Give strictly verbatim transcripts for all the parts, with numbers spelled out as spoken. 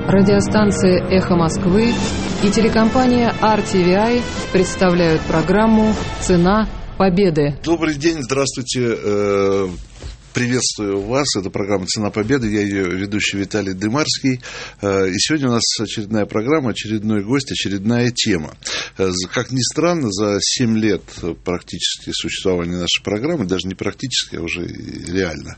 Радиостанция «Эхо Москвы» и телекомпания ар ти ви ай представляют программу «Цена победы». Добрый день, здравствуйте. Приветствую вас. Это программа «Цена победы». Я ее ведущий Виталий Дымарский. И сегодня у нас очередная программа, очередной гость, очередная тема. Как ни странно, за семь лет практически существования нашей программы, даже не практически, а уже реально,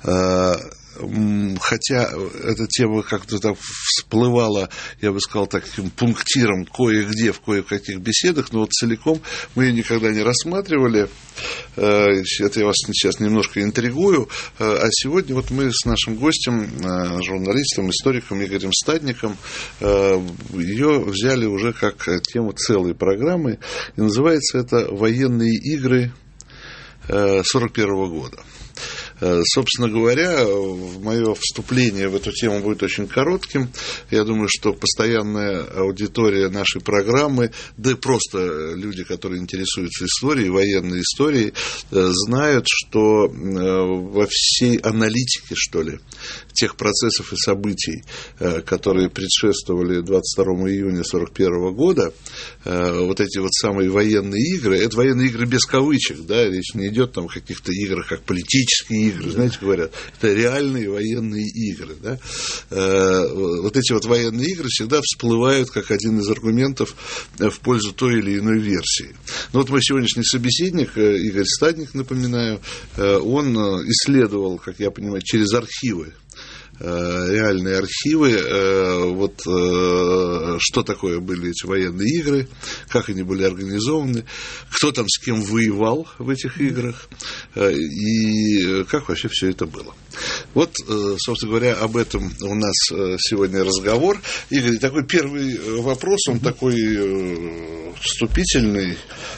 хотя эта тема как-то так всплывала, я бы сказал, таким пунктиром кое-где, в кое-каких беседах, но вот целиком мы ее никогда не рассматривали. Это я вас сейчас немножко интригую. А сегодня вот мы с нашим гостем, журналистом, историком Игорем Стадником, ее взяли уже как тему целой программы. И называется это «Военные игры сорок первого года». Собственно говоря, мое вступление в эту тему будет очень коротким. Я думаю, что постоянная аудитория нашей программы, да и просто люди, которые интересуются историей, военной историей, знают, что во всей аналитике, что ли, тех процессов и событий, которые предшествовали двадцать второму июня сорок первого года, вот эти вот самые военные игры, это военные игры без кавычек, да, речь не идет там о каких-то играх, как политические игры, знаете, говорят, это реальные военные игры, да. Вот эти вот военные игры всегда всплывают как один из аргументов в пользу той или иной версии. Но вот мой сегодняшний собеседник, Игорь Стадник, напоминаю, он исследовал, как я понимаю, через архивы, реальные архивы, вот что такое были эти военные игры, как они были организованы, кто там с кем воевал в этих играх и как вообще все это было. Вот, собственно говоря, об этом у нас сегодня разговор. Игорь, такой первый вопрос, он такой вступительный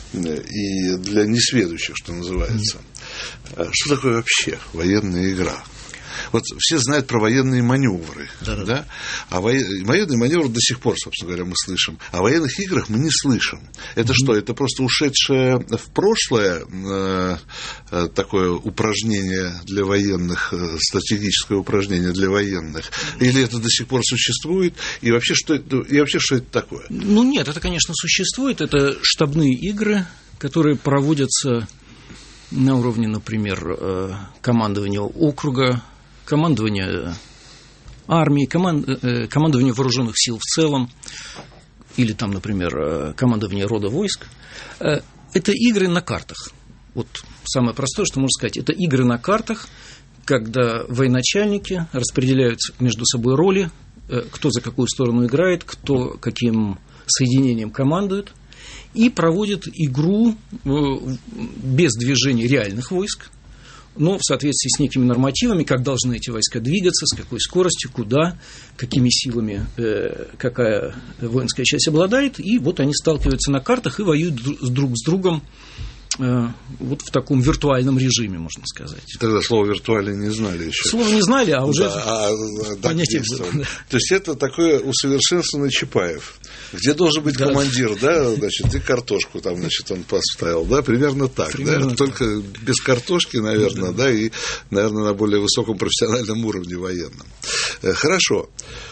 и для несведущих, что называется. Что такое вообще военная игра? Вот все знают про военные маневры, да, да? А военные маневры до сих пор, собственно говоря, мы слышим. А о военных играх мы не слышим. Это mm-hmm. что? Это просто ушедшее в прошлое э, э, такое упражнение для военных, э, стратегическое упражнение для военных? Или это до сих пор существует? И вообще, что это, и вообще, что это такое? Ну, нет, это, конечно, существует. Это штабные игры, которые проводятся на уровне, например, командования округа, командование армии, команд... командование вооруженных сил в целом, или там, например, командование рода войск. Это игры на картах. Вот самое простое, что можно сказать, это игры на картах, когда военачальники распределяют между собой роли, кто за какую сторону играет, кто каким соединением командует, и проводят игру без движения реальных войск, но в соответствии с некими нормативами, как должны эти войска двигаться, с какой скоростью, куда, какими силами э, какая воинская часть обладает, и вот они сталкиваются на картах и воюют друг с другом э, вот в таком виртуальном режиме, можно сказать. Тогда слово «виртуальный» не знали еще. Слово не знали, а уже да, а, понятие было. Да. То есть это такой усовершенствованный Чапаев. Где должен быть да. командир, да, значит, и картошку там, значит, он поставил, да, примерно так, примерно да, так. Только без картошки, наверное, да. да, и, наверное, на более высоком профессиональном уровне военном. Хорошо.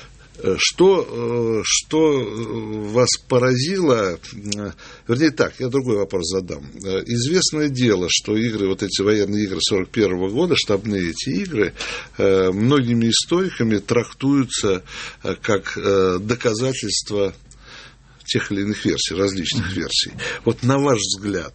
Что, что вас поразило, вернее так, я другой вопрос задам. Известное дело, что игры, вот эти военные игры сорок первого года, штабные эти игры, многими историками трактуются как доказательство тех или иных версий, различных версий. Вот на ваш взгляд,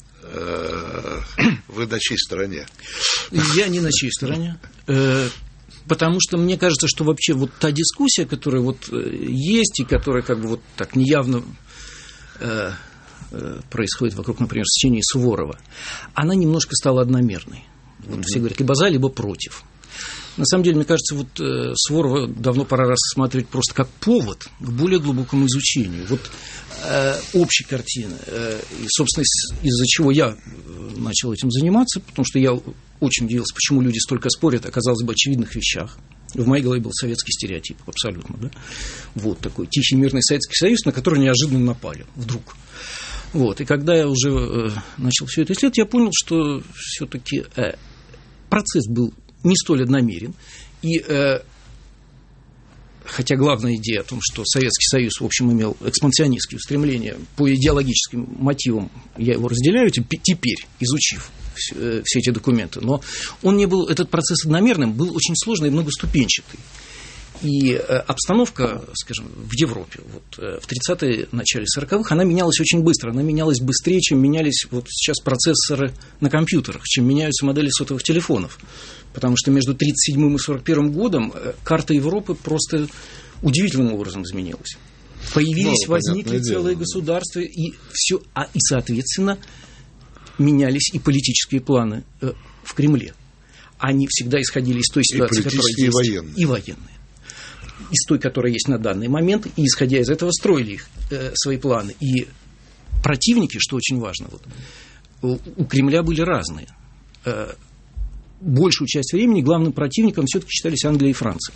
вы на чьей стороне? Я не на чьей стороне. Потому что мне кажется, что вообще вот та дискуссия, которая вот есть, и которая как бы вот так неявно э, э, происходит вокруг, например, сочинений Суворова, она немножко стала одномерной. Вот mm-hmm. все говорят либо за, либо против. На самом деле, мне кажется, вот э, Суворова давно пора рассматривать просто как повод к более глубокому изучению. Вот э, общей картины. Э, и, собственно, из-за чего я начал этим заниматься, потому что я очень удивился, почему люди столько спорят о, казалось бы, очевидных вещах. В моей голове был советский стереотип, абсолютно, да? Вот такой тихий мирный Советский Союз, на который неожиданно напали, вдруг. Вот, и когда я уже э, начал все это исследовать, я понял, что все-таки э, процесс был не столь одномерен, и э, хотя главная идея о том, что Советский Союз, в общем, имел экспансионистские устремления по идеологическим мотивам, я его разделяю теперь, изучив все, все эти документы, но он не был, этот процесс одномерным, был очень сложный и многоступенчатый. И обстановка, скажем, в Европе вот, в тридцатые, начале сороковых, она менялась очень быстро. Она менялась быстрее, чем менялись вот сейчас процессоры на компьютерах, чем меняются модели сотовых телефонов. Потому что между тридцать седьмым и сорок первым годом карта Европы просто удивительным образом изменилась. Появились, ну, возникли целые дело. государства, и все, а, и, соответственно, менялись и политические планы в Кремле. Они всегда исходили из той ситуации, которая есть. И военные. И военные. Из той, которая есть на данный момент, и, исходя из этого, строили их, э, свои планы. И противники, что очень важно, вот, у, у Кремля были разные. Э, большую часть времени главным противником все-таки считались Англия и Франция.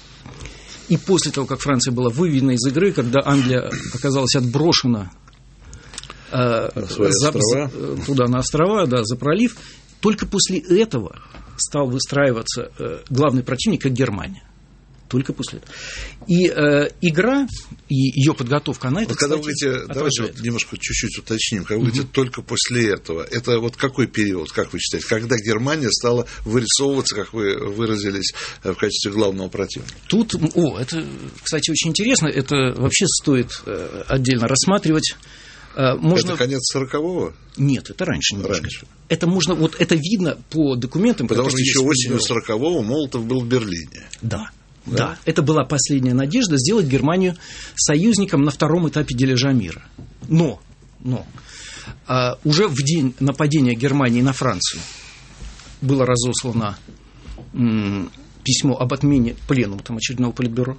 И после того, как Франция была выведена из игры, когда Англия оказалась отброшена э, за, за, туда, на острова, да, за пролив, только после этого стал выстраиваться э, главный противник, как Германия. Только после этого. И э, игра, и ее подготовка, она это, вот когда вы говорите, давайте вот немножко чуть-чуть уточним, когда вы говорите угу. только после этого, это вот какой период, как вы считаете, когда Германия стала вырисовываться, как вы выразились, в качестве главного противника? Тут, о, это, кстати, очень интересно, это вообще стоит отдельно рассматривать. Можно... Это конец сорокового? Нет, это раньше. Раньше. Это можно, вот это видно по документам, потому что еще осенью есть... сорокового Молотов был в Берлине. Да. Да. да, это была последняя надежда сделать Германию союзником на втором этапе дележа мира. Но, но а, уже в день нападения Германии на Францию было разослано м, письмо об отмене пленума там, очередного политбюро.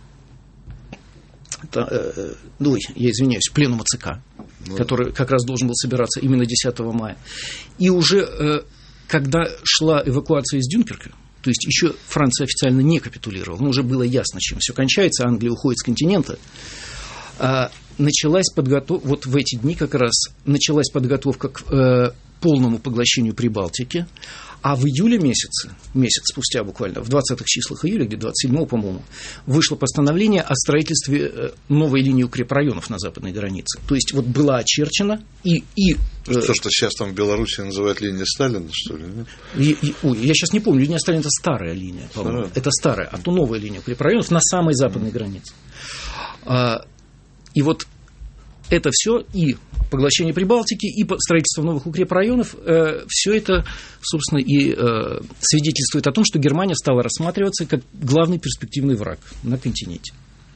Это, э, ой, я извиняюсь, пленума ЦК, ну. который как раз должен был собираться именно десятого мая. И уже э, когда шла эвакуация из Дюнкерка, то есть еще Франция официально не капитулировала, но уже было ясно, чем все кончается, Англия уходит с континента. А, началась подготовка, вот в эти дни как раз началась подготовка к э, полному поглощению Прибалтики, а в июле месяце, месяц спустя буквально, в двадцатых числах июля, где двадцать седьмого, по-моему, вышло постановление о строительстве новой линии укрепрайонов на западной границе. То есть вот была очерчена и... и то, что сейчас там в Беларуси называют линией Сталина, что ли? И, и, ой, я сейчас не помню, линия Сталина – это старая линия, по-моему. Старая. Это старая, а то новая линия укрепрайонов на самой западной границе. А, и вот это все и поглощение Прибалтики, и строительство новых укрепрайонов, э, все это, собственно, и э, свидетельствует о том, что Германия стала рассматриваться как главный перспективный враг на континенте.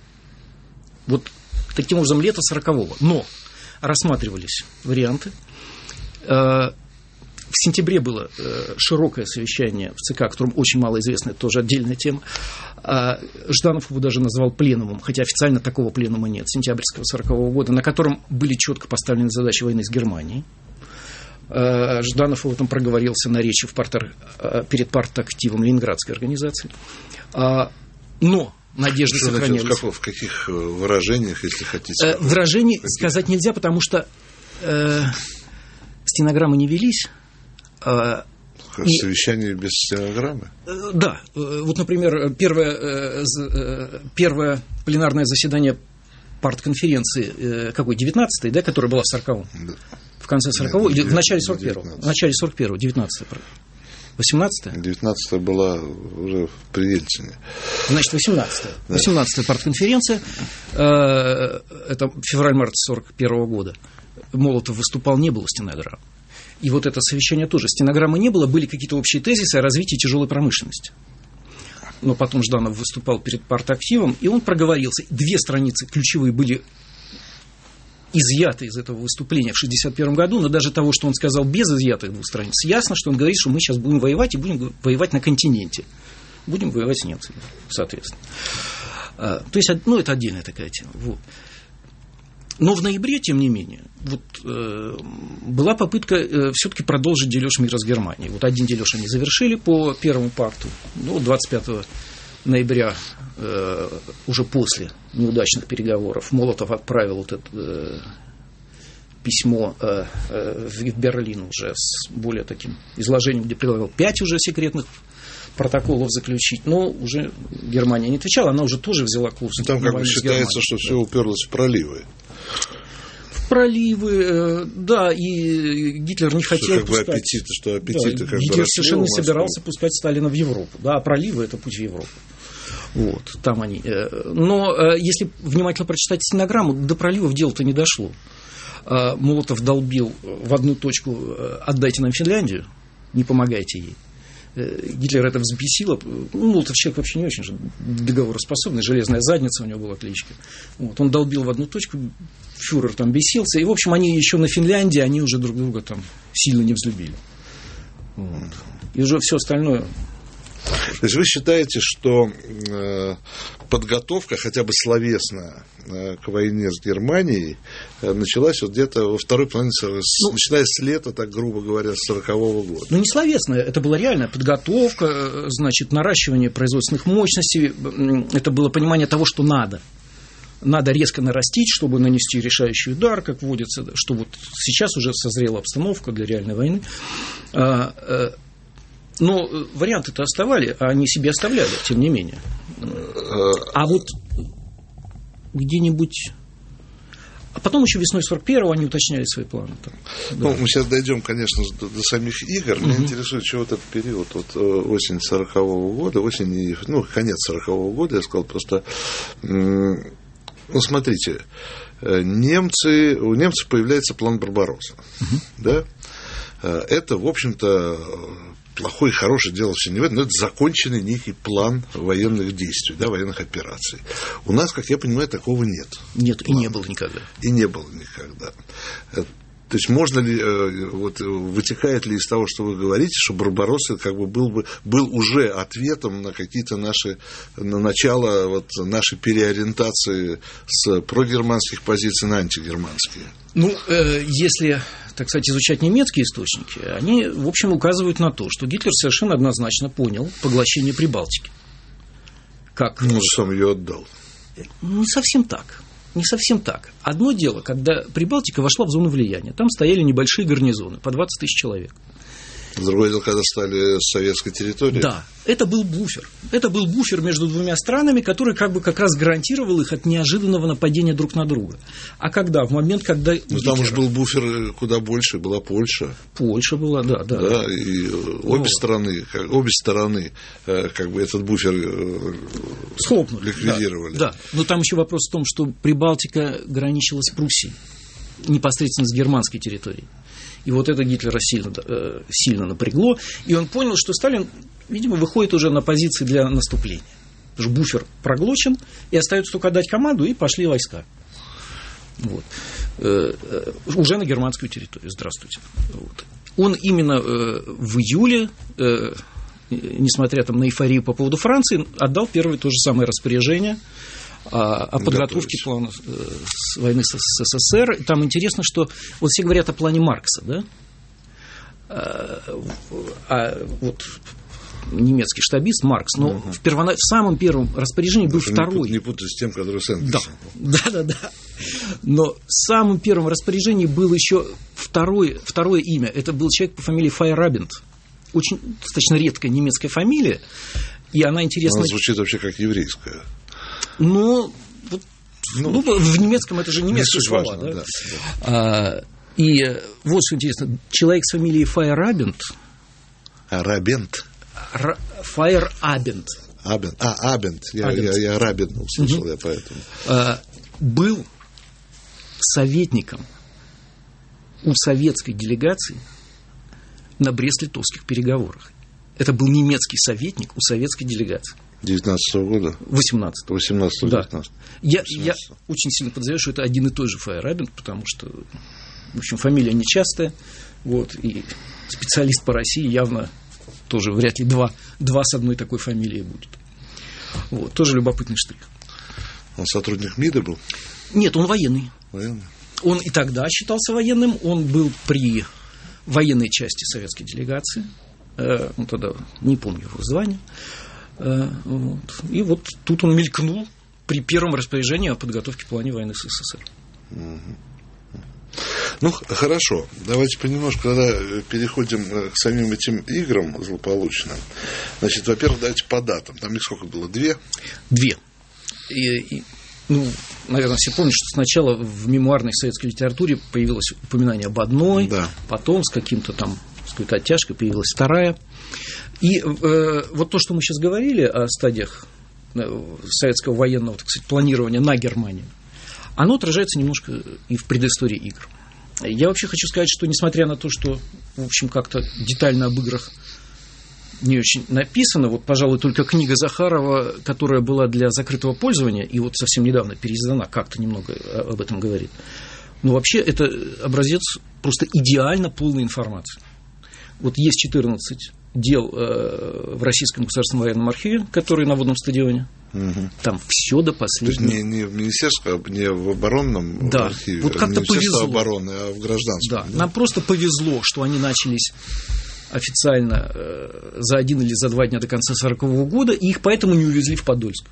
Вот таким образом, лето сорокового. Но рассматривались варианты. Э, в сентябре было э, широкое совещание в ЦК, о котором очень мало известно, это тоже отдельная тема. А Жданов его даже назвал пленумом, хотя официально такого пленума нет, сентябрьского сорокового года, на котором были четко поставлены задачи войны с Германией. А Жданов об этом проговорился на речи в партер, перед партактивом Ленинградской организации. А, но надежды что сохранялись. Значит, в, каких, в каких выражениях, если хотите? Выражений каких? Сказать нельзя, потому что э, стенограммы не велись. Э, Совещание без стенограммы? Да. Вот, например, первое, первое пленарное заседание партконференции, какой, девятнадцатой, да, которая была в сороковом? Да. В конце сорокового или в начале сорок первого? В начале сорок первого, девятнадцатая. восемнадцатая? девятнадцатая была уже при Ельцине. Значит, восемнадцатая. Да. восемнадцатая партконференция, это февраль-март сорок первого года. Молотов выступал, не было стенограмм. И вот это совещание тоже. Стенограммы не было, были какие-то общие тезисы о развитии тяжелой промышленности. Но потом Жданов выступал перед партактивом, и он проговорился. Две страницы ключевые были изъяты из этого выступления в шестьдесят первом году, но даже того, что он сказал без изъятых двух страниц, ясно, что он говорит, что мы сейчас будем воевать, и будем воевать на континенте. Будем воевать с немцами, соответственно. То есть, ну, это отдельная такая тема. Вот. Но в ноябре, тем не менее, вот, э, была попытка э, все-таки продолжить дележ мира с Германией. Вот один дележ они завершили по первому пакту. Ну, двадцать пятого ноября, э, уже после неудачных переговоров, Молотов отправил вот это э, письмо э, э, в Берлин уже с более таким изложением, где предлагал пять уже секретных протоколов заключить, но уже Германия не отвечала, она уже тоже взяла курс. Там как бы считается, что все уперлось в проливы. В проливы, да, и Гитлер не хотел что, как пускать... Бы аппетиты, что аппетиты да, как Гитлер бы совершенно не собирался пускать Сталина в Европу, да, а проливы – это путь в Европу. Вот, там они. Но если внимательно прочитать стенограмму, до проливов дело-то не дошло. Молотов долбил в одну точку: отдайте нам Финляндию, не помогайте ей. Гитлер это взбесило. Ну, Молотов человек вообще не очень же договороспособный, железная задница у него была кличка. Вот, он долбил в одну точку, фюрер там бесился. И, в общем, они еще на Финляндии, они уже друг друга там сильно не взлюбили. Вот. И уже все остальное... То есть вы считаете, что э, подготовка, хотя бы словесная, э, к войне с Германией э, началась вот где-то во второй половине, с, ну, начиная с лета, так грубо говоря, с сорокового года? Ну, не словесная, это была реальная подготовка, значит, наращивание производственных мощностей, это было понимание того, что надо. Надо резко нарастить, чтобы нанести решающий удар, как водится, что вот сейчас уже созрела обстановка для реальной войны. Но варианты-то оставали, а они себе оставляли, тем не менее. А вот где-нибудь... А потом еще весной сорок первого они уточняли свои планы. Там. Ну, да. Мы сейчас дойдем, конечно, до, до самих игр. Меня угу. интересует, что вот этот период, вот осень сорокового года, осень, ну, конец сорокового года, я сказал, просто... Ну, смотрите, немцы, у немцев появляется план Барбаросса. Угу. Да? Это, в общем-то... плохое и хорошее дело все не в этом, но это законченный некий план военных действий, да, военных операций. У нас, как я понимаю, такого нет. Нет, плана. И не было никогда. И не было никогда. То есть можно ли, вот, вытекает ли из того, что вы говорите, что Барбаросса как бы был, бы, был уже ответом на какие-то наши, на начало вот, нашей переориентации с прогерманских позиций на антигерманские? Ну, э, если, так сказать, изучать немецкие источники, они, в общем, указывают на то, что Гитлер совершенно однозначно понял поглощение Прибалтики. Как... Ну, сам ее отдал. Не совсем так. Не совсем так. Одно дело, когда Прибалтика вошла в зону влияния, там стояли небольшие гарнизоны, по двадцать тысяч человек. Другое дело, когда стали с советской территории. Да, это был буфер. Это был буфер между двумя странами, который как бы как раз гарантировал их от неожиданного нападения друг на друга. А когда? В момент, когда... Ну, Гитлер... там уж был буфер куда больше, была Польша. Польша была, да, да. Да, и обе вот. стороны, обе стороны как бы этот буфер схлопнули, ликвидировали. Да, да, но там еще вопрос в том, что Прибалтика граничила с Пруссией, непосредственно с германской территорией. И вот это Гитлера сильно, сильно напрягло. И он понял, что Сталин, видимо, выходит уже на позиции для наступления. Потому что буфер проглочен, и остается только отдать команду, и пошли войска. Вот. Уже на германскую территорию. Здравствуйте. Вот. Он именно в июле, несмотря там на эйфорию по поводу Франции, отдал первое то же самое распоряжение о, о подготовке плана с войны с СССР. И там интересно, что вот все говорят о плане Маркса, да? А, а вот немецкий штабист Маркс, но угу. в, первона... в самом первом распоряжении был Даже второй. Не путать с тем, который с Энгельсом. Да, да, да, да. Но в самом первом распоряжении было еще второе, второе имя. Это был человек по фамилии Фейерабенд. Очень достаточно редкая немецкая фамилия. И она интересна. Она звучит вообще как еврейская. Ну, вот, ну, ну, в немецком это же немецкие слова. Важно, да? Да, да. А, и вот что интересно. Человек с фамилией Фейерабенд. Арабент. Фейерабенд. Абент. А, Абент. Я, Абент. я, я Рабент услышал, угу. я поэтому. А, был советником у советской делегации на Брест-Литовских переговорах. Это был немецкий советник у советской делегации. девятнадцатого года? восемнадцатого. восемнадцатого, да. девятнадцатого. Я, я очень сильно подозреваю, что это один и тот же Фейерабенд, потому что, в общем, фамилия нечастая, вот, и специалист по России явно тоже вряд ли два, два с одной такой фамилией будет. Вот, тоже любопытный штрих. Он сотрудник МИДа был? Нет, он военный. Военный. Он и тогда считался военным, он был при военной части советской делегации, э, он тогда, не помню его звания, э, вот. И вот тут он мелькнул при первом распоряжении о подготовке плана войны с СССР. Угу. Ну, хорошо. Давайте понемножку тогда переходим к самим этим играм злополучным. Значит, во-первых, давайте по датам. Там их сколько было? Две? Две. И, и, ну, наверное, все помнят, что сначала в мемуарной советской литературе появилось упоминание об одной, да. Потом с каким-то там, с какой-то оттяжкой появилась вторая. И э, вот то, что мы сейчас говорили о стадиях советского военного, так сказать, планирования на Германию, оно отражается немножко и в предыстории игр. Я вообще хочу сказать, что несмотря на то, что, в общем, как-то детально об играх не очень написано, вот, пожалуй, только книга Захарова, которая была для закрытого пользования, и вот совсем недавно переиздана, как-то немного об этом говорит. Но вообще это образец просто идеально полной информации. Вот есть четырнадцать дел э, в Российском государственном военном архиве, которые на водном стадионе. Угу. Там все до последнего. То есть не, не в министерском, не в оборонном да. архиве, вот как-то повезло. Обороны, а в гражданском. Да. Да, нам просто повезло, что они начались официально э, за один или за два дня до конца сорокового года, и их поэтому не увезли в Подольск.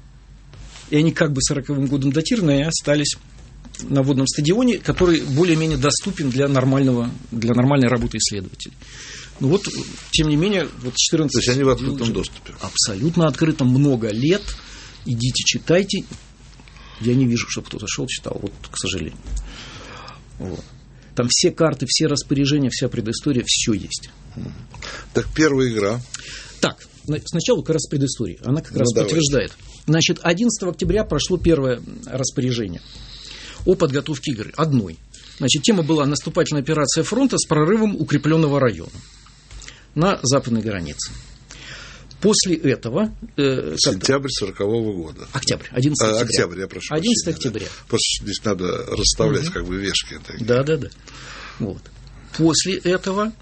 И они как бы сороковым годом датированы и остались на водном стадионе, который более-менее доступен для, нормального, для нормальной работы исследователей. Ну вот, тем не менее, вот четырнадцать... То есть они в открытом доступе? Абсолютно открытом, много лет. Идите, читайте. Я не вижу, чтобы кто-то шел, читал, вот, к сожалению. Вот. Там все карты, все распоряжения, вся предыстория, все есть. Так, первая игра. Так, сначала как раз предыстория. Она как ну, раз давай. подтверждает. Значит, одиннадцатого октября прошло первое распоряжение о подготовке игры. Одной. Значит, тема была наступательная операция фронта с прорывом укрепленного района на западной границе. После этого... Э, Сентябрь сорокового года. Октябрь, одиннадцатого октября. Октябрь, я прошу одиннадцатого октября. Да. Просто здесь надо расставлять угу. как бы вешки. Такие. Да, да, да. Вот. После этого...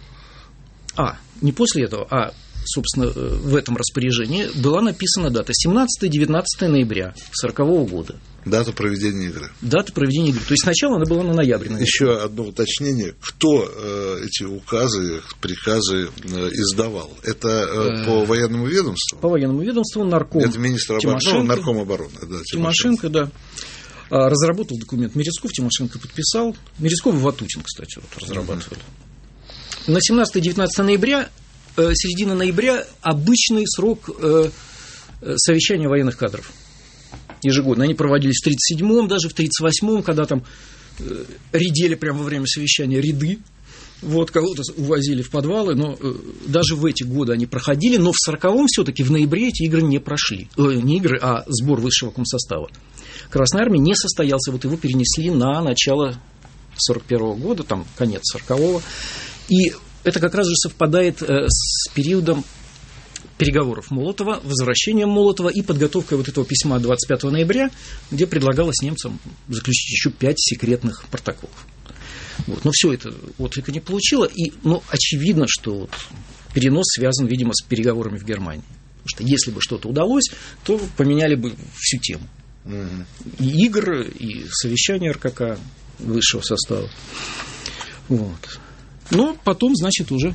А, не после этого, а, собственно, в этом распоряжении была написана дата семнадцатое-девятнадцатое ноября сорокового года. Дата проведения игры. Дата проведения игры. То есть сначала она была на ноябре. Наверное. Еще одно уточнение. Кто э, эти указы, приказы э, издавал? Это э, по военному ведомству? По военному ведомству нарком. Это министр обороны, ну, нарком обороны. Да, Тимошенко, да. Разработал документ Мерецков, Тимошенко подписал. Мерецков и Ватутин, кстати, вот, разрабатывали. Mm-hmm. На семнадцатое-девятнадцатое ноября, э, середина ноября, обычный срок э, совещания военных кадров. Ежегодно. Они проводились в тридцать седьмом, даже в тридцать восьмом, когда там э, редели прямо во время совещания ряды. Вот, кого-то увозили в подвалы, но э, даже в эти годы они проходили, но в сороковом все-таки в ноябре эти игры не прошли. Э, не игры, а сбор высшего комсостава. Красной армии не состоялся, вот его перенесли на начало сорок первого года, там конец сорокового. И это как раз же совпадает э, с периодом переговоров Молотова, возвращением Молотова и подготовкой вот этого письма двадцать пятого ноября, где предлагалось немцам заключить еще пять секретных протоколов. Вот. Но все это отклика не получило, и ну, очевидно, что вот перенос связан, видимо, с переговорами в Германии. Потому что если бы что-то удалось, то поменяли бы всю тему. Mm-hmm. И игры, и совещания РКК высшего состава. Вот. Но потом, значит, уже...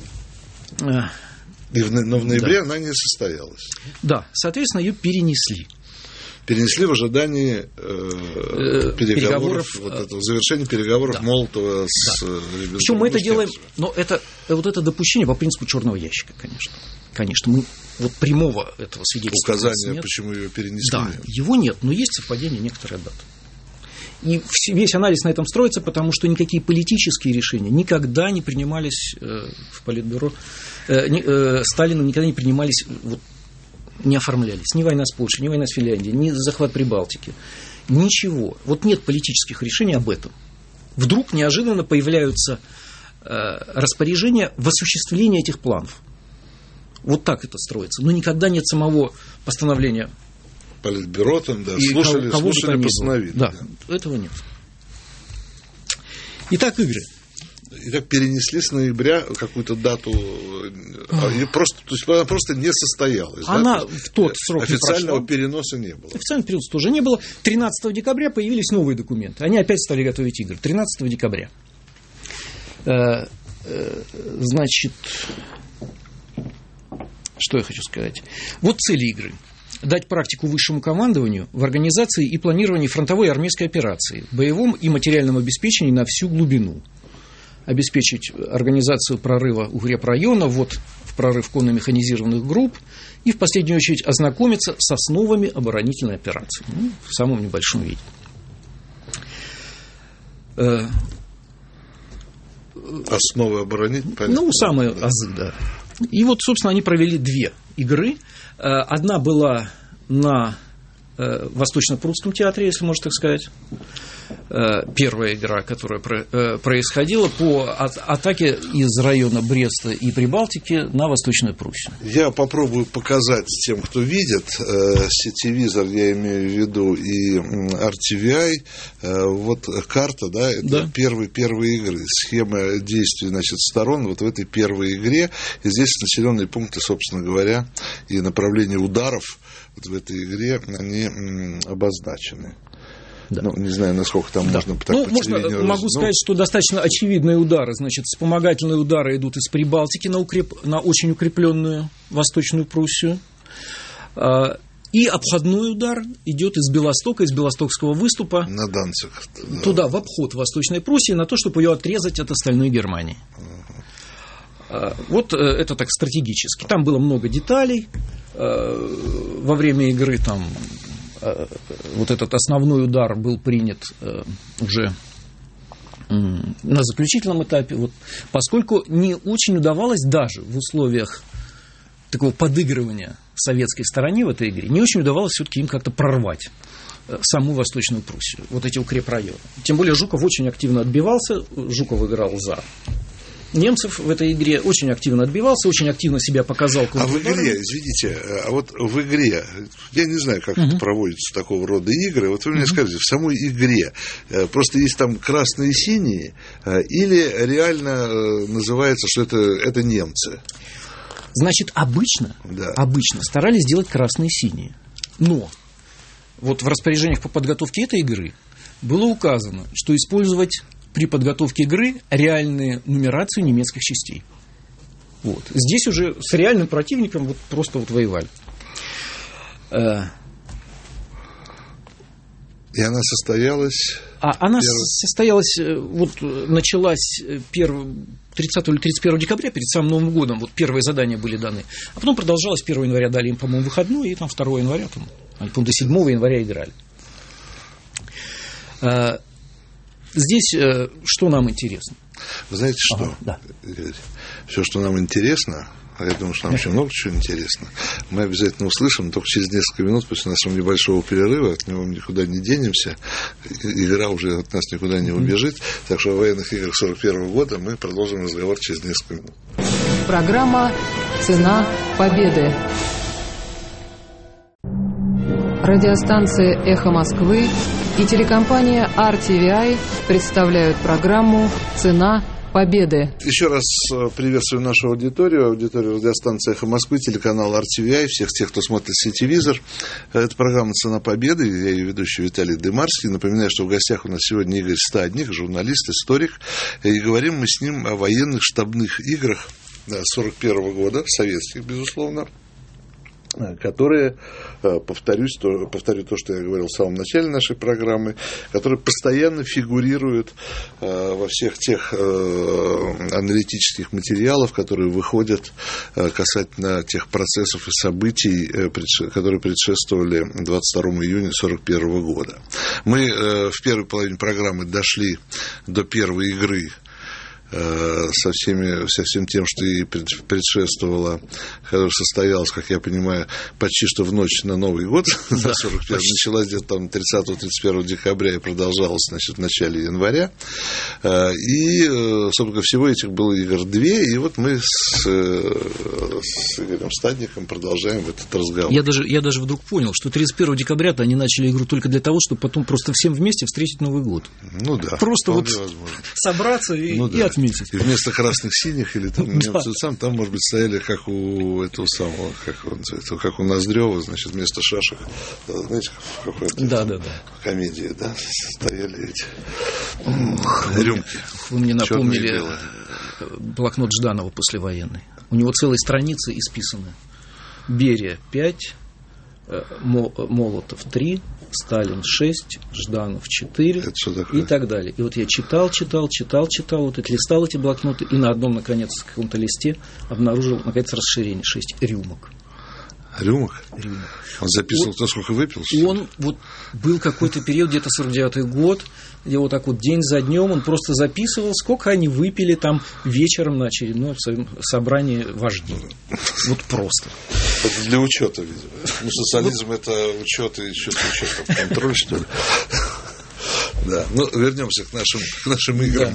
И в, но в ноябре да. она не состоялась. Да, соответственно, ее перенесли. Перенесли в ожидании э, переговоров, переговоров вот этого, завершения переговоров да. Молотова с да. Причем мы это делаем, но это, вот это допущение по принципу черного ящика, конечно. Конечно, мы вот прямого этого свидетельства. Указания, почему ее перенесли. Да, его нет, но есть совпадение некоторых дат. И весь анализ на этом строится, потому что никакие политические решения никогда не принимались э, в Политбюро. Э, э, Сталином никогда не принимались, вот, не оформлялись. Ни война с Польшей, ни война с Финляндией, ни захват Прибалтики. Ничего. Вот нет политических решений об этом. Вдруг неожиданно появляются э, распоряжения в осуществлении этих планов. Вот так это строится. Но никогда нет самого постановления. Политбюро там, да, и слушали, кого, слушали постановили. Да, да, этого нет. Итак, игры. Итак, перенесли с ноября какую-то дату, а, просто, то есть она просто не состоялась. Она да? в тот срок официального не переноса не было. Официального переноса тоже не было. тринадцатого декабря появились новые документы. Они опять стали готовить игры. тринадцатого декабря. Значит, что я хочу сказать. Вот цели игры. дать практику высшему командованию в организации и планировании фронтовой и армейской операции, боевом и материальном обеспечении на всю глубину, обеспечить организацию прорыва укрепрайона, ввод в прорыв конно-механизированных групп и, в последнюю очередь, ознакомиться с основами оборонительной операции, ну, в самом небольшом виде. Основы оборонительной? Ну, самые азы, да. И вот, собственно, они провели две игры. Одна была на Восточно-Прудском театре, если можно так сказать. Первая игра, которая происходила по атаке из района Бреста и Прибалтики на Восточную Пруссию. Я попробую показать тем, кто видит сетевизор, я имею в виду, и ар ти ви ай. Вот карта, да, это да. Первые, первые игры. Схема действий, значит, сторон вот в этой первой игре. И здесь населенные пункты, собственно говоря, и направления ударов вот в этой игре, они обозначены. Да. Ну, не знаю, насколько там да. можно... Ну, можно, могу раз... сказать, что достаточно очевидные удары. Значит, вспомогательные удары идут из Прибалтики на, укреп... на очень укрепленную Восточную Пруссию. И обходной удар идет из Белостока, из Белостокского выступа. На Данциг. Да. Туда, в обход Восточной Пруссии, на то, чтобы ее отрезать от остальной Германии. Ага. Вот это так стратегически. Там было много деталей. Во время игры там... Вот этот основной удар был принят уже на заключительном этапе, вот, поскольку не очень удавалось даже в условиях такого подыгрывания советской стороне в этой игре, не очень удавалось все-таки им как-то прорвать саму Восточную Пруссию, вот эти укрепрайоны. Тем более Жуков очень активно отбивался, Жуков играл за немцев в этой игре, очень активно отбивался, очень активно себя показал. А в игре, извините, а вот в игре, я не знаю, как uh-huh. это проводятся такого рода игры, вот вы мне uh-huh. скажите, в самой игре просто есть там красные и синие, или реально называется, что это, это немцы? Значит, обычно, да. обычно старались делать красные и синие, но вот в распоряжениях по подготовке этой игры было указано, что использовать при подготовке игры реальную нумерацию немецких частей. Вот. Здесь уже с реальным противником вот просто вот воевали. И она состоялась... А она первый... состоялась, вот началась тридцатого или тридцать первого декабря, перед самым Новым годом, вот первые задания были даны. А потом продолжалось, первого января дали им, по-моему, выходной, и там второго января, там, они, по-моему, до седьмого января играли. Здесь э, что нам интересно? Вы знаете что? Ага, да. Все, что нам интересно, а я думаю, что нам еще много чего интересно, мы обязательно услышим, только через несколько минут после нашего небольшого перерыва, от него мы никуда не денемся, игра уже от нас никуда не убежит, так что о военных играх сорок первого года мы продолжим разговор через несколько минут. Программа «Цена победы». Радиостанция «Эхо Москвы» и телекомпания ар ти ви ай представляют программу «Цена победы». Еще раз приветствую нашу аудиторию, аудиторию радиостанции «Эхо Москвы», телеканал ар ти ви ай, всех тех, кто смотрит сетевизор. Это программа «Цена победы», я ее ведущий Виталий Дымарский. Напоминаю, что в гостях у нас сегодня Игорь Стадник, журналист, историк, и говорим мы с ним о военных штабных играх сорок первого года, советских, безусловно, которые, повторюсь, то, повторю то, что я говорил в самом начале нашей программы, которые постоянно фигурируют во всех тех аналитических материалах, которые выходят касательно тех процессов и событий, которые предшествовали двадцать второго июня сорок первого года. Мы в первой половине программы дошли до первой игры со, всеми, со всем тем, что и предшествовало, которая состоялась, как я понимаю, почти что в ночь на Новый год, да, сорок первого, началась где-то там тридцатого тридцать первого декабря и продолжалась, значит, в начале января. И, собственно, всего этих было игр две, и вот мы с, с Игорем Стадником продолжаем этот разговор. Я даже, я даже вдруг понял, что тридцать первого декабря-то они начали игру только для того, чтобы потом просто всем вместе встретить Новый год. Ну да. Просто вот возможно. Собраться и, ну, да. и отметить. И вместо красных синих или там немцы сам, там, может быть, стояли, как у этого самого, как он называется, как у Ноздрева, значит, вместо шашек, знаете, в какой-то да, да, да. комедии, да, стояли эти Ох, рюмки. Вы мне напомнили блокнот Жданова послевоенный. У него целые страницы исписаны. Берия пять, Молотов три, Сталин шесть, Жданов четыре и так далее. И вот я читал, читал, читал, читал, вот это, листал эти блокноты, и на одном, наконец, каком-то листе обнаружил, наконец, расширение шесть рюмок. Рюмок? Рюмок. Он записывал, вот, то, сколько выпил? Он вот был какой-то период, где-то сорок девятый год, где вот так вот день за днем он просто записывал, сколько они выпили там вечером на очередном собрании вождей. Вот просто. Это для учета, видимо. Ну, социализм вот. Это учет и счет, учет, контроль, что ли. Да. Ну, вернемся к нашим, к нашим играм.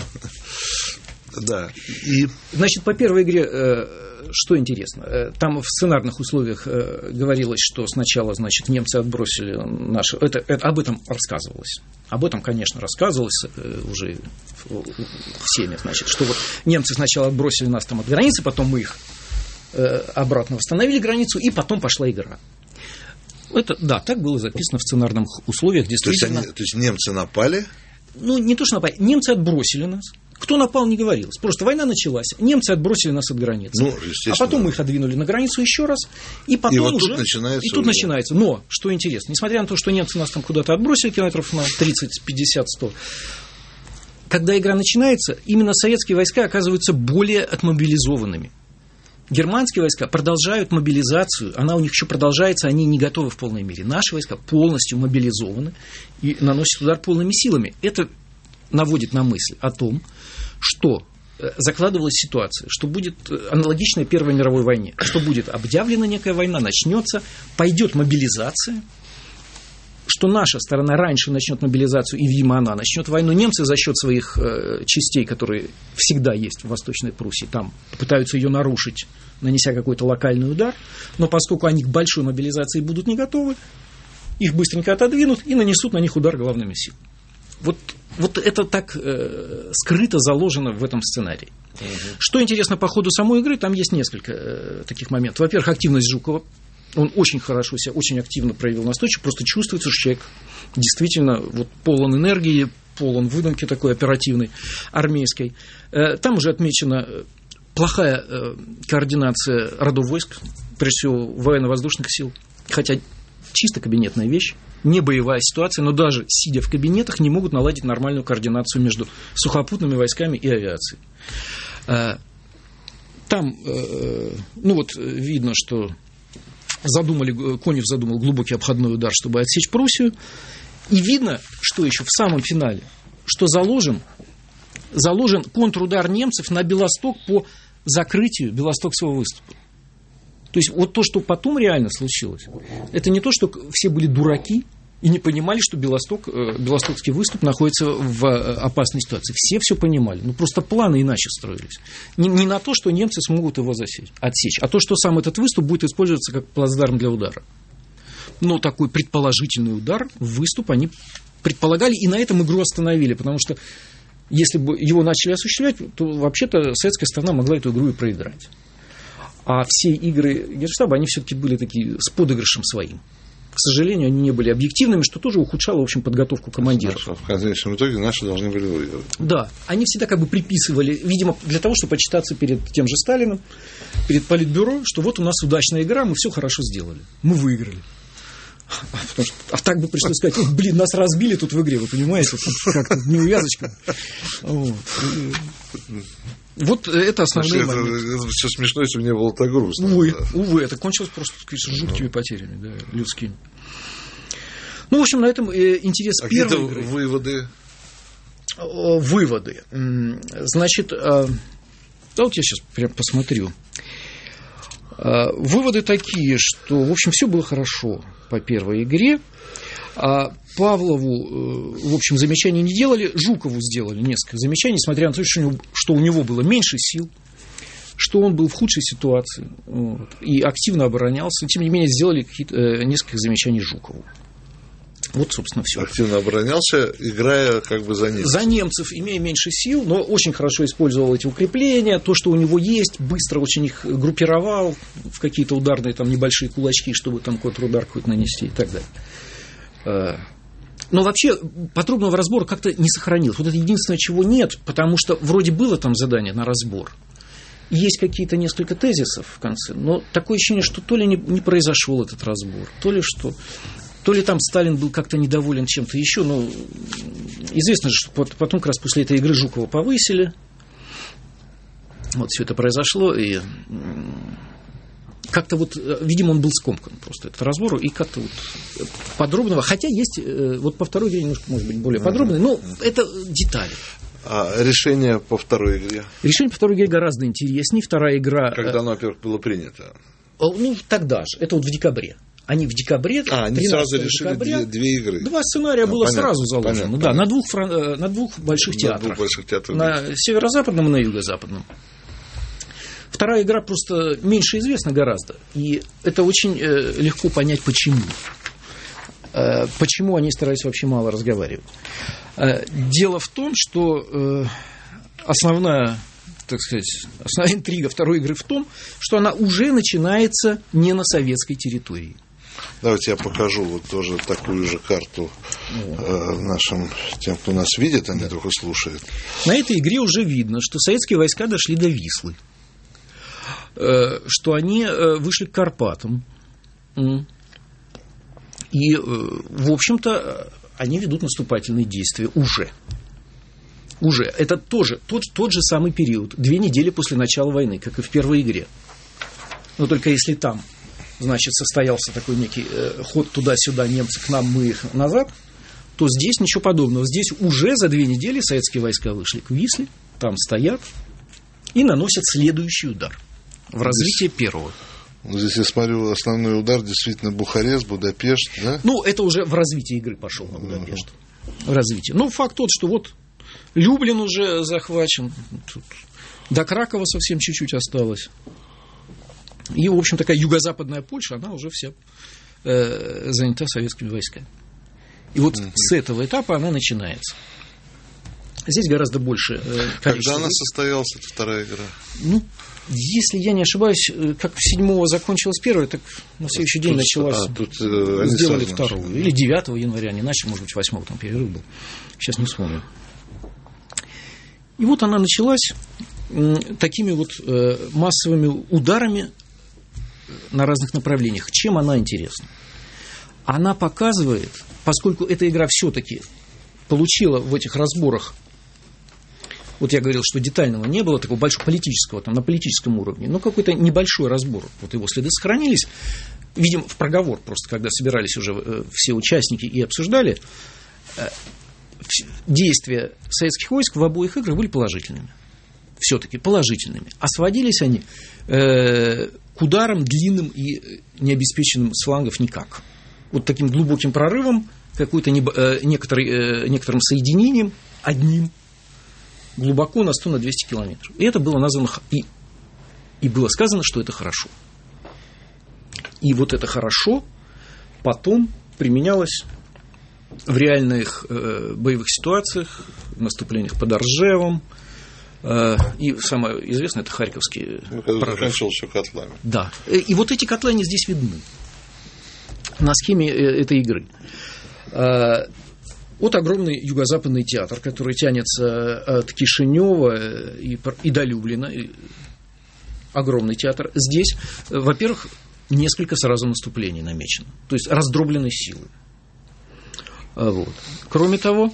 Да. Да. И... Значит, по первой игре. Что интересно, там в сценарных условиях говорилось, что сначала, значит, немцы отбросили наши... Это, это, об этом рассказывалось. Об этом, конечно, рассказывалось уже всеми, значит, что вот немцы сначала отбросили нас там от границы, потом мы их обратно восстановили границу, и потом пошла игра. Это, да, так было записано в сценарных условиях, действительно. То есть, они, то есть немцы напали? Ну, не то, что напали, немцы отбросили нас. Кто напал, не говорилось. Просто война началась, немцы отбросили нас от границы. Ну, а потом мы их отдвинули на границу еще раз, и потом и вот уже... Тут начинается и тут уже... начинается. Но, что интересно, несмотря на то, что немцы нас там куда-то отбросили километров на тридцать, пятьдесят, сто, когда игра начинается, именно советские войска оказываются более отмобилизованными. Германские войска продолжают мобилизацию, она у них еще продолжается, они не готовы в полной мере. Наши войска полностью мобилизованы и наносят удар полными силами. Это наводит на мысль о том, что закладывалась ситуация, что будет аналогичная Первой мировой войне, что будет объявлена некая война, начнется, пойдет мобилизация, что наша сторона раньше начнет мобилизацию, и, видимо, она начнет войну. Немцы за счет своих э, частей, которые всегда есть в Восточной Пруссии, там пытаются ее нарушить, нанеся какой-то локальный удар, но поскольку они к большой мобилизации будут не готовы, их быстренько отодвинут и нанесут на них удар главными силами. Вот, вот это так э, скрыто заложено в этом сценарии. Угу. Что интересно по ходу самой игры, там есть несколько э, таких моментов. Во-первых, активность Жукова. Он очень хорошо себя, очень активно проявил настойчивость. Просто чувствуется, что человек действительно вот, полон энергии, полон выдумки такой оперативной, армейской. Э, там уже отмечена плохая э, координация родов войск, прежде всего военно-воздушных сил. Хотя чисто кабинетная вещь. Не боевая ситуация, но даже сидя в кабинетах не могут наладить нормальную координацию между сухопутными войсками и авиацией. Там, ну вот, видно, что задумали, Конев задумал глубокий обходной удар, чтобы отсечь Пруссию. И видно, что еще в самом финале, что заложен, заложен контрудар немцев на Белосток по закрытию Белостокского выступа. То есть, вот то, что потом реально случилось, это не то, что все были дураки и не понимали, что Белосток, Белостокский выступ находится в опасной ситуации. Все все понимали, но просто планы иначе строились. Не, не на то, что немцы смогут его засечь, отсечь, а то, что сам этот выступ будет использоваться как плацдарм для удара. Но такой предположительный удар в выступ они предполагали, и на этом игру остановили, потому что если бы его начали осуществлять, то вообще-то советская сторона могла эту игру и проиграть. А все игры Генштаба, они все-таки были такие с подыгрышем своим. К сожалению, они не были объективными, что тоже ухудшало, в общем, подготовку командиров. В конечном итоге наши должны были выиграть. Да, они всегда как бы приписывали, видимо, для того, чтобы почитаться перед тем же Сталиным, перед Политбюро, что вот у нас удачная игра, мы все хорошо сделали, мы выиграли. А, потому что, а так бы пришлось сказать, блин, нас разбили тут в игре, вы понимаете, как-то неувязочка. Вот. Вот это основные это, моменты. Это все смешно, если бы не было так грустно. Увы, да. увы, это кончилось просто с жуткими потерями, да, людскими. Ну, в общем, на этом интерес а первой игры. Какие-то выводы? Выводы. Значит, да вот я сейчас прям посмотрю. Выводы такие, что, в общем, все было хорошо по первой игре. А Павлову, в общем, замечаний не делали, Жукову сделали несколько замечаний, несмотря на то, что у него было меньше сил, что он был в худшей ситуации вот, и активно оборонялся. Тем не менее, сделали какие-то, несколько замечаний Жукову. Вот, собственно, все. Активно оборонялся, играя как бы за немцев. За немцев, имея меньше сил, но очень хорошо использовал эти укрепления, то, что у него есть, быстро очень их группировал в какие-то ударные там небольшие кулачки, чтобы там контрудар какой-то нанести и так далее. Но вообще подробного разбора как-то не сохранилось. Вот это единственное, чего нет, потому что вроде было там задание на разбор. есть какие-то несколько тезисов в конце, но такое ощущение, что то ли не, не произошел этот разбор, то ли что... То ли там Сталин был как-то недоволен чем-то еще, но известно же, что потом как раз после этой игры Жукова повысили. Вот все это произошло, и как-то вот, видимо, он был скомкан просто, этот разбор, и как-то вот подробного, хотя есть, вот по второй игре немножко, может быть, более подробный, но это детали. А решение по второй игре? Решение по второй игре гораздо интереснее. Вторая игра... Когда оно, во-первых, было принято? Ну, тогда же, это вот в декабре. Они в декабре, а, они сразу решили декабря, две, две игры. Два сценария а, было понятно, сразу заложено. Понятно, да, понятно. На, двух, на двух больших на театрах. Двух больших театрах. На северо-западном и на юго-западном. Вторая игра просто меньше известна гораздо. И это очень э, легко понять, почему. Э, почему они старались вообще мало разговаривать. Э, дело в том, что э, основная... так сказать, основная интрига второй игры в том, что она уже начинается не на советской территории. Давайте я покажу вот тоже такую же карту э, нашим, тем, кто нас видит, а не только слушает. На этой игре уже видно, что советские войска дошли до Вислы, э, что они э, вышли к Карпатам. И, э, в общем-то, они ведут наступательные действия уже. Уже. Это тоже тот, тот же самый период. Две недели после начала войны, как и в первой игре. Но только если там, значит, состоялся такой некий э, ход туда-сюда, немцы к нам, мы их назад, то здесь ничего подобного. Здесь уже за две недели советские войска вышли к Висле, там стоят и наносят следующий удар в развитие здесь, первого. Здесь я смотрю, основной удар действительно Бухарест, Будапешт, да? Ну, это уже в развитии игры пошел на Будапешт. Uh-huh. В развитии. Ну, факт тот, что вот Люблин уже захвачен. Тут до Кракова совсем чуть-чуть осталось. И, в общем, такая юго-западная Польша, она уже вся э, занята советскими войсками. И вот mm-hmm. с этого этапа она начинается. Здесь гораздо больше э, количество. Когда она состоялась, эта вторая игра? Ну, если я не ошибаюсь, как седьмого закончилась первая, так на следующий день тут, началась. А, тут, э, сделали вторую. Начали. Или девятого января они начали, может быть, восьмого там перерыв был. Сейчас не вспомню. И вот она началась такими вот массовыми ударами на разных направлениях. Чем она интересна? Она показывает, поскольку эта игра все-таки получила в этих разборах, вот я говорил, что детального не было, такого большого политического, там, на политическом уровне, но какой-то небольшой разбор, вот его следы сохранились, видимо, в проговор просто, когда собирались уже все участники и обсуждали, действия советских войск в обоих играх были положительными. Все-таки положительными. А сводились они э, к ударам длинным и необеспеченным с флангов никак. Вот таким глубоким прорывом, какой-то не, э, некоторый, э, некоторым соединением, одним, глубоко на сто на двести километров. И это было названо, и, и было сказано, что это хорошо. И вот это хорошо потом применялось в реальных э, боевых ситуациях, в наступлениях под Оржевом, э, и самое известное это Харьковские прорывы. Все котлами. Да. И вот эти котлы, они здесь видны на схеме этой игры. Э, вот огромный юго-западный театр, который тянется от Кишинева и, и до Люблина. И огромный театр. Здесь, во-первых, несколько сразу наступлений намечено. То есть раздроблены силы. Вот. Кроме того,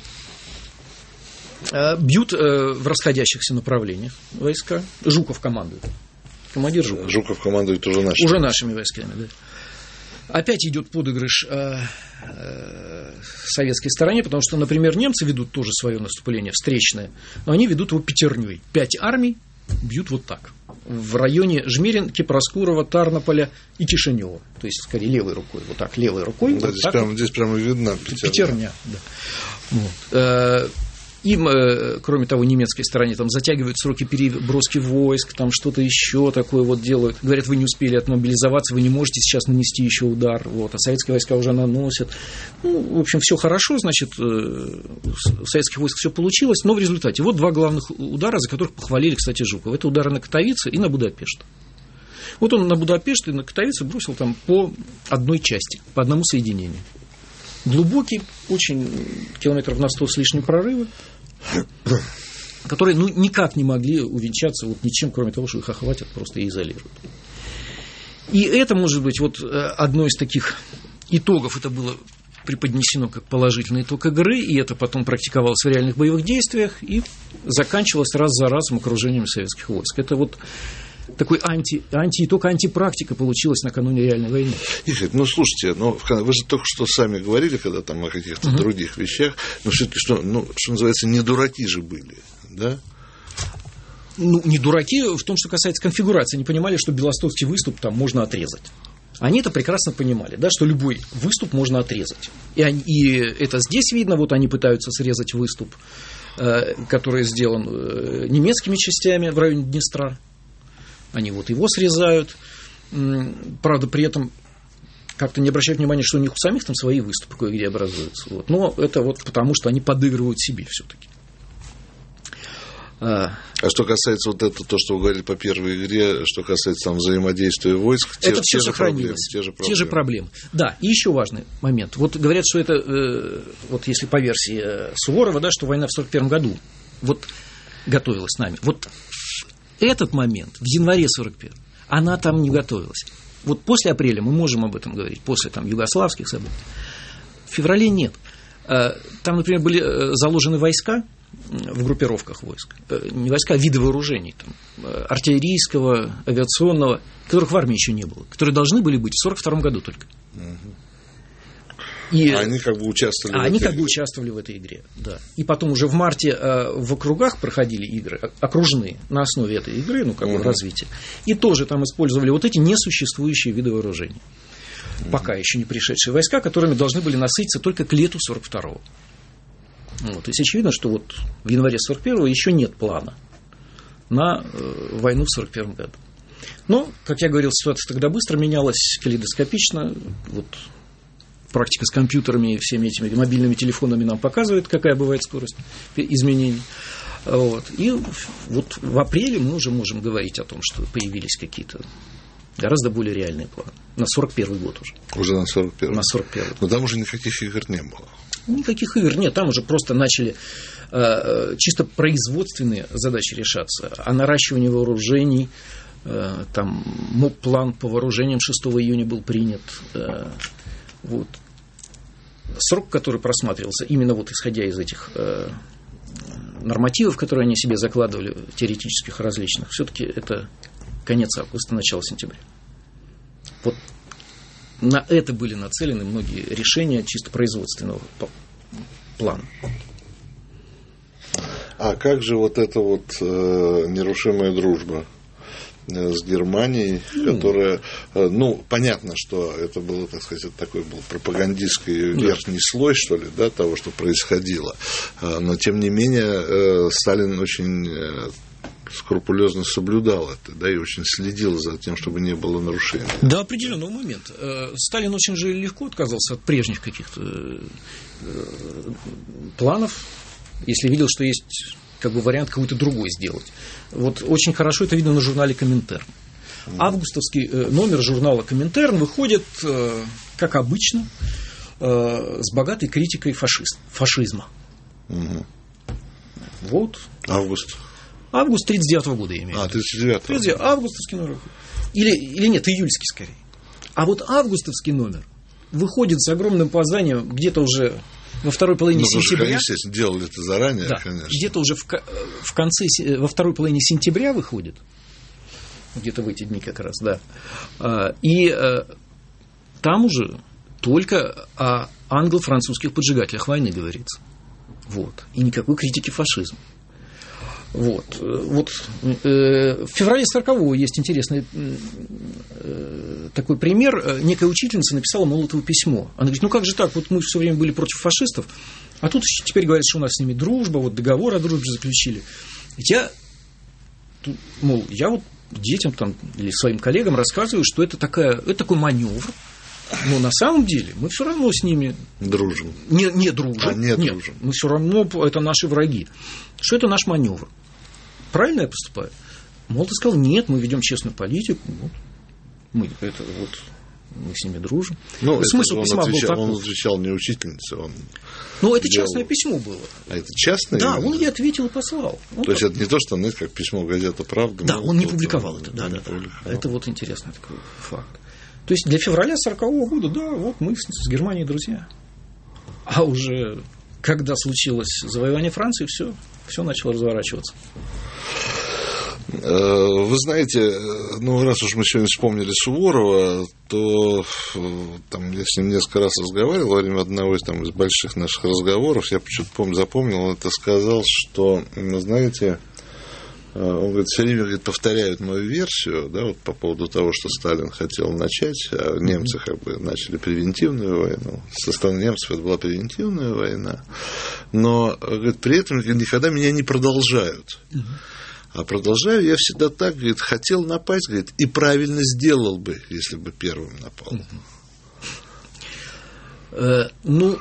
бьют в расходящихся направлениях войска. Жуков командует. Командир Жуков. Жуков командует уже нашими. Уже нашими войсками, да. Опять идет подыгрыш э, э, советской стороне, потому что, например, немцы ведут тоже свое наступление встречное, но они ведут его пятерней. Пять армий бьют вот так. В районе Жмеринки, Проскурова, Тарнополя и Кишинева. То есть, скорее, левой рукой. Вот так, левой рукой. Да, вот здесь, так. Прямо, здесь прямо видно пятерня. Пятерня, да. Вот. Им, кроме того, немецкой стороне там затягивают сроки переброски войск, там что-то еще такое вот делают. Говорят, вы не успели отмобилизоваться, вы не можете сейчас нанести еще удар. Вот. А советские войска уже наносят. Ну, в общем, все хорошо, значит, у советских войск все получилось. Но в результате вот два главных удара, за которых похвалили, кстати, Жукова. Это удары на Катовице и на Будапешт. Вот он на Будапешт и на Катовице бросил там по одной части, по одному соединению. Глубокий, очень километров на сто с лишним прорывы. которые ну, никак не могли увенчаться вот ничем, кроме того, что их охватят просто и изолируют. И это, может быть, вот одно из таких итогов, это было преподнесено как положительный итог игры, и это потом практиковалось в реальных боевых действиях, и заканчивалось раз за разом окружением советских войск. Это вот такой анти, анти, только антипрактика получилась накануне реальной войны. Игорь, ну слушайте, ну, вы же только что сами говорили, когда там о каких-то uh-huh. других вещах, но все-таки, что, ну, что называется, не дураки же были, да? Ну, не дураки в том, что касается конфигурации. Они понимали, что белостокский выступ там можно отрезать. Они это прекрасно понимали, да, что любой выступ можно отрезать. И, они, и это здесь видно, вот они пытаются срезать выступ, э, который сделан э, немецкими частями в районе Днестра. Они вот его срезают. Правда, при этом как-то не обращают внимания, что у них у самих там свои выступы кое-где образуются. Вот. Но это вот потому, что они подыгрывают себе все-таки. А что касается вот этого, то, что вы говорили по первой игре, что касается там взаимодействия войск, это те, все те сохранилось. Же проблемы, те, же проблемы. те же проблемы. Да, и еще важный момент. Вот говорят, что это, э, вот если по версии Суворова, да, что война в сорок первом году вот готовилась с нами. Вот этот момент в январе сорок первого она там не готовилась. Вот после апреля мы можем об этом говорить, после там югославских событий. В феврале нет. Там, например, были заложены войска в группировках войск, не войска, а виды вооружений, там, артиллерийского, авиационного, которых в армии еще не было, которые должны были быть в сорок втором году только. И, а они как бы участвовали. А в они этой как игре. бы участвовали в этой игре, да. И потом уже в марте э, в округах проходили игры окружные на основе этой игры, ну как бы угу. развития. И тоже там использовали вот эти несуществующие виды вооружений, угу. пока еще не пришедшие войска, которыми должны были насытиться только к лету сорок второго. Вот. То есть очевидно, что вот в январе сорок первого еще нет плана на э, войну в сорок первом году. Но, как я говорил, ситуация тогда быстро менялась, калейдоскопично. Вот практика с компьютерами и всеми этими мобильными телефонами нам показывает, какая бывает скорость изменений. Вот. И вот в апреле мы уже можем говорить о том, что появились какие-то гораздо более реальные планы. На сорок первый год уже. Уже на сорок первый. На сорок первый. Но там уже никаких игр не было. Никаких игр нет. Там уже просто начали э, чисто производственные задачи решаться. О наращивании вооружений. Э, там МОП-план по вооружениям шестого июня был принят. Э, вот. Срок, который просматривался, именно вот исходя из этих э, нормативов, которые они себе закладывали, теоретических различных, все-таки это конец августа, начало сентября. Вот на это были нацелены многие решения чисто производственного плана. А как же вот эта вот э, нерушимая дружба с Германией, mm. которая, ну, понятно, что это было, так сказать, это такой был пропагандистский верхний mm. слой, что ли, да, того, что происходило. Но, тем не менее, Сталин очень скрупулезно соблюдал это, да, и очень следил за тем, чтобы не было нарушений. До определенного момента. Сталин очень же легко отказался от прежних каких-то планов, если видел, что есть как бы вариант какой-то другой сделать. Вот очень хорошо это видно на журнале «Коминтерн». Августовский номер журнала «Коминтерн» выходит, как обычно, с богатой критикой фашист, фашизма. Угу. Вот. Август. Август тридцать девятого года, я имею в виду. А, тридцать девятого. тридцать девятого. Августовский номер. Или, или нет, июльский скорее. А вот августовский номер выходит с огромным познанием где-то уже во второй половине ну, сентября. Конечно, естественно, делали это заранее, да, конечно. Где-то уже в, в конце, во второй половине сентября выходит. Где-то в эти дни как раз, да. И там уже только о англо-французских поджигателях войны говорится. Вот. И никакой критики фашизма. Вот. Вот. В феврале сорокового есть интересный такой пример. Некая учительница написала Молотову письмо. Она говорит, ну как же так, вот мы все время были против фашистов, а тут теперь говорят, что у нас с ними дружба, вот договор о дружбе заключили. Ведь я, мол, я вот детям там, или своим коллегам рассказываю, что это, такая, это такой маневр, но на самом деле мы все равно с ними дружим. Не, не дружим. А, не Нет, дружим. Мы все равно, это наши враги. Что это наш маневр? Правильно я поступаю? Молотов сказал, нет, мы ведем честную политику. Вот. Мы это вот мы с ними дружим. Ну, смысл он письма отвечал, был такой. Он отвечал не учительнице, он... Ну, это делал... частное письмо было. А это частное? Да, именно? он ей ответил и послал. Ну, то есть это не то, что, знаете, как письмо «Газета Правда». Да, ну, он не вот, публиковал он, это. Да, не да, публиковал. да. Это вот интересный такой факт. То есть для февраля сорокового года, да, вот мы с, с Германией друзья. А уже когда случилось завоевание Франции, все, все начало разворачиваться. Вы знаете, ну, раз уж мы сегодня вспомнили Суворова, то там, я с ним несколько раз разговаривал во время одного из, там, из больших наших разговоров, я почему-то помню, запомнил, он это сказал, что, знаете, он говорит, все время говорит, повторяют мою версию, да, вот по поводу того, что Сталин хотел начать, а немцы как бы начали превентивную войну. Со стороны немцев это была превентивная война, но, говорит, при этом никогда меня не продолжают. А продолжаю я всегда так, говорит, хотел напасть, говорит, и правильно сделал бы, если бы первым напал. Э, ну,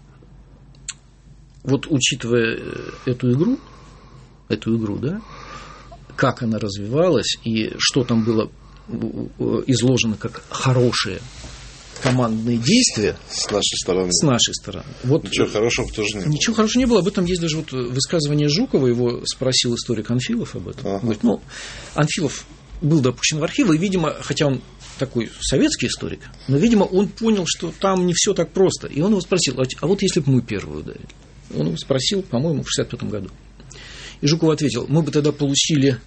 вот учитывая эту игру, эту игру, да, как она развивалась и что там было изложено как хорошие командные действия с нашей стороны. С нашей стороны. Вот, ничего хорошего тоже не было. Ничего хорошего не было. Об этом есть даже вот высказывание Жукова, его спросил историк Анфилов об этом. Ага. Говорит, ну, Анфилов был допущен в архивы, и, видимо, хотя он такой советский историк, но, видимо, он понял, что там не все так просто. И он его спросил, а вот если бы мы первые ударили? Он его спросил, по-моему, в шестьдесят пятом году. И Жуков ответил, мы бы тогда получили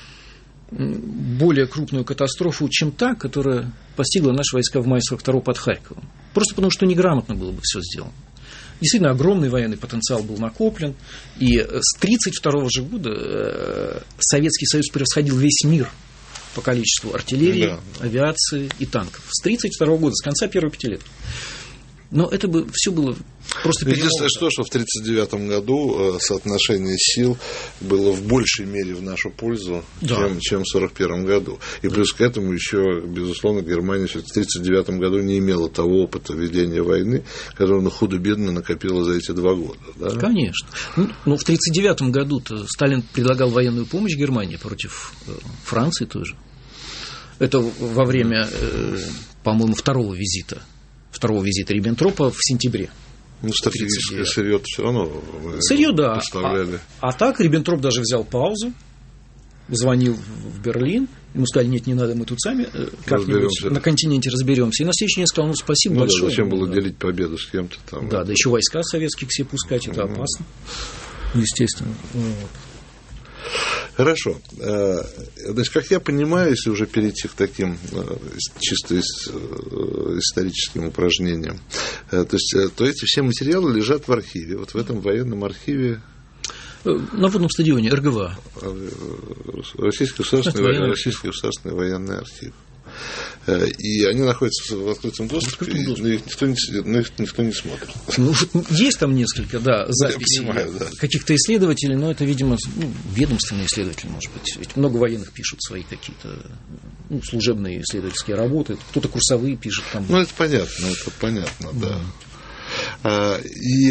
более крупную катастрофу, чем та, которая постигла наши войска в мае сорок второго под Харьковом. Просто потому, что неграмотно было бы все сделано. Действительно, огромный военный потенциал был накоплен, и с тридцать второго же года Советский Союз превосходил весь мир по количеству артиллерии, да, авиации и танков. С тридцать второго года, с конца первой пятилетки. Но это бы все было просто перемолото. Единственное, что, что в тридцать девятом году соотношение сил было в большей мере в нашу пользу, да, чем, чем в сорок первом году. И плюс к этому еще, безусловно, Германия в тридцать девятом году не имела того опыта ведения войны, который она худо-бедно накопила за эти два года. Да? Конечно. Ну, но в тридцать девятом году-то Сталин предлагал военную помощь Германии против Франции тоже. Это во время, по-моему, второго визита. второго визита Риббентропа в сентябре. Ну, стратегическое сырье все равно сырье, да. поставляли. А, а так Риббентроп даже взял паузу, звонил в Берлин, ему сказали, нет, не надо, мы тут сами как-нибудь на континенте разберемся. И на следующий день сказал, ну, спасибо ну, большое. Да, зачем было да. делить победу с кем-то там? Да, да, еще войска советские к себе пускать, это mm-hmm. опасно. Естественно. Вот. Хорошо. Значит, как я понимаю, если уже перейти к таким чисто историческим упражнениям, то есть, то эти все материалы лежат в архиве, вот в этом военном архиве. На водном стадионе эр гэ вэ а. Российский государственный, Российский государственный военный архив. И они находятся в открытом доступе, в открытом доступе. Но, их никто не, но их никто не смотрит. Ну, есть там несколько, да, записей понимаю, да. каких-то исследователей, но это, видимо, ну, ведомственные исследователи, может быть. Ведь много военных пишут свои какие-то ну, служебные исследовательские работы, кто-то курсовые пишет. Там. Ну, это понятно, это понятно, да. да. А, и,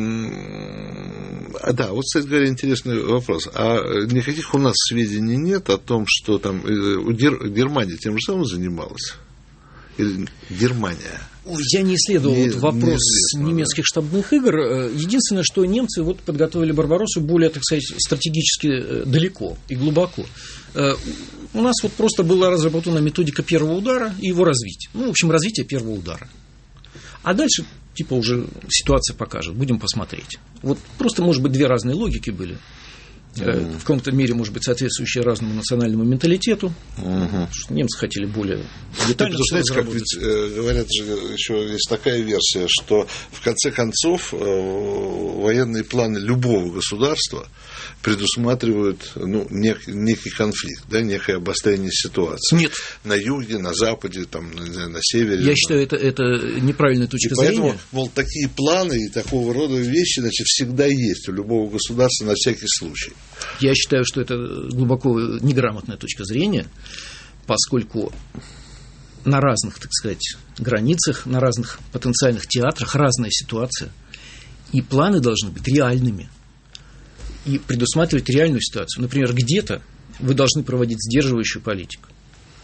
да, вот, кстати говоря, интересный вопрос. А никаких у нас сведений нет о том, что там Германия тем же самым занималась? Или Германия? Ой, я не исследовал не, вот вопрос немецких штабных игр. Единственное, что немцы вот подготовили Барбароссу более, так сказать, стратегически далеко и глубоко. У нас вот просто была разработана методика первого удара и его развития. Ну, в общем, развитие первого удара. А дальше, типа, уже ситуация покажет. Будем посмотреть. Вот просто, может быть, две разные логики были. Mm-hmm. В каком-то мере, может быть, соответствующие разному национальному менталитету. Mm-hmm. Что немцы хотели более детально. Потому что, знаете, как ведь э, говорят же, еще есть такая версия, что в конце концов э, военные планы любого государства предусматривают ну, нек, некий конфликт, да, некое обострение ситуации. Нет. На юге, на западе, там, на, на севере. Я на... считаю, это, это неправильная точка и поэтому, зрения. Мол, такие планы и такого рода вещи, значит, всегда есть у любого государства на всякий случай. Я считаю, что это глубоко неграмотная точка зрения, поскольку на разных, так сказать, границах, на разных потенциальных театрах разная ситуация, и планы должны быть реальными и предусматривать реальную ситуацию. Например, где-то вы должны проводить сдерживающую политику.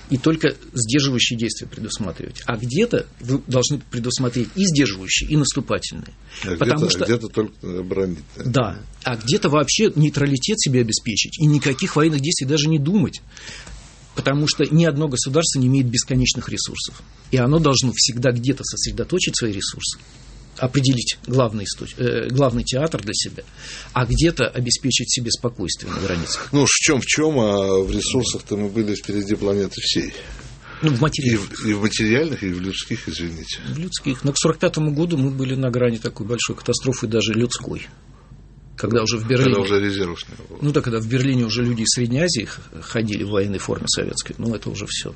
и только сдерживающие действия предусматривать. А где-то вы должны предусмотреть и сдерживающие, и наступательные. А потому где-то, что, где-то только оборонительные. Да, а где-то вообще нейтралитет себе обеспечить и никаких военных действий даже не думать. Потому что ни одно государство не имеет бесконечных ресурсов. И оно должно всегда где-то сосредоточить свои ресурсы, определить главный, э, главный театр для себя, а где-то обеспечить себе спокойствие на границах. Ну, в чем в чем, а в ресурсах-то мы были впереди планеты всей. Ну, в материальных. И в, и в материальных, и в людских, извините. В людских. Но к сорок пятому году мы были на грани такой большой катастрофы, даже людской. Когда уже в Берлине... Когда уже резервов не было. Ну, да, когда в Берлине уже люди из Средней Азии ходили в военной форме советской. Ну, это уже все.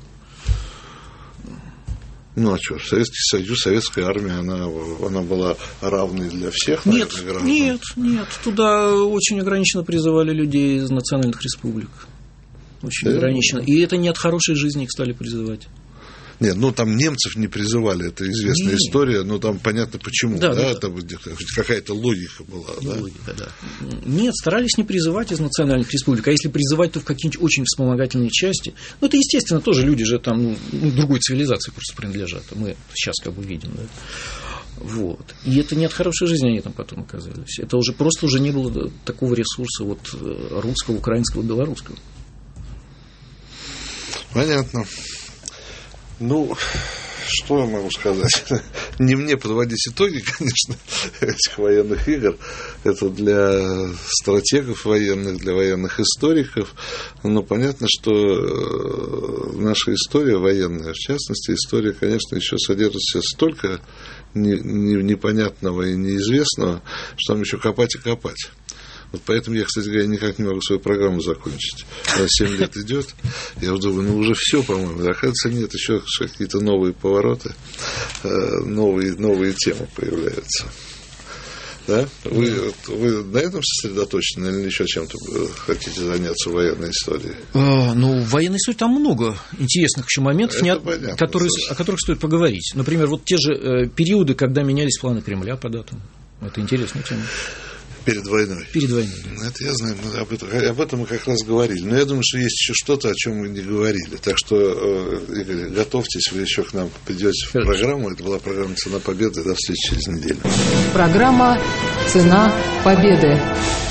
Ну, а что, Советский Союз, Советская армия, она, она была равной для всех, нет, наверное, граждан? Нет, нет, туда очень ограниченно призывали людей из национальных республик. Очень да? ограниченно. И это не от хорошей жизни их стали призывать. Нет, ну там немцев не призывали, это известная Нет. история, но там понятно почему, да, да? Да. Там какая-то логика была, да? Логика, да. Нет, старались не призывать из национальных республик, а если призывать, то в какие-нибудь очень вспомогательные части. Ну, это, естественно, тоже люди же там, ну, другой цивилизации просто принадлежат, мы сейчас как бы видим, да. Вот. И это не от хорошей жизни они там потом оказались. Это уже просто уже не было такого ресурса вот русского, украинского, белорусского. Понятно. Ну, что я могу сказать? Не мне подводить итоги, конечно, этих военных игр. Это для стратегов военных, для военных историков. Но понятно, что наша история военная, в частности, история, конечно, еще содержит в себе столько непонятного и неизвестного, что там еще копать и копать. Вот поэтому я, кстати говоря, никак не могу свою программу закончить. Она семь лет идет, я думаю, ну уже все, по-моему. Оказывается, нет, еще какие-то новые повороты, новые, новые темы появляются. Да? Вы, вы на этом сосредоточены или еще чем-то хотите заняться в военной истории? А, ну, в военной истории там много интересных еще моментов, не, понятно, которые, о которых стоит поговорить. Например, вот те же э, периоды, когда менялись планы Кремля по датам. Это интересная тема. Перед войной. Перед войной. Да. Это я знаю, мы об этом, об этом мы как раз говорили. Но я думаю, что есть еще что-то, о чем мы не говорили. Так что, Игорь, готовьтесь, вы еще к нам придете в программу. Это была программа «Цена победы». До встречи через неделю. Программа «Цена победы».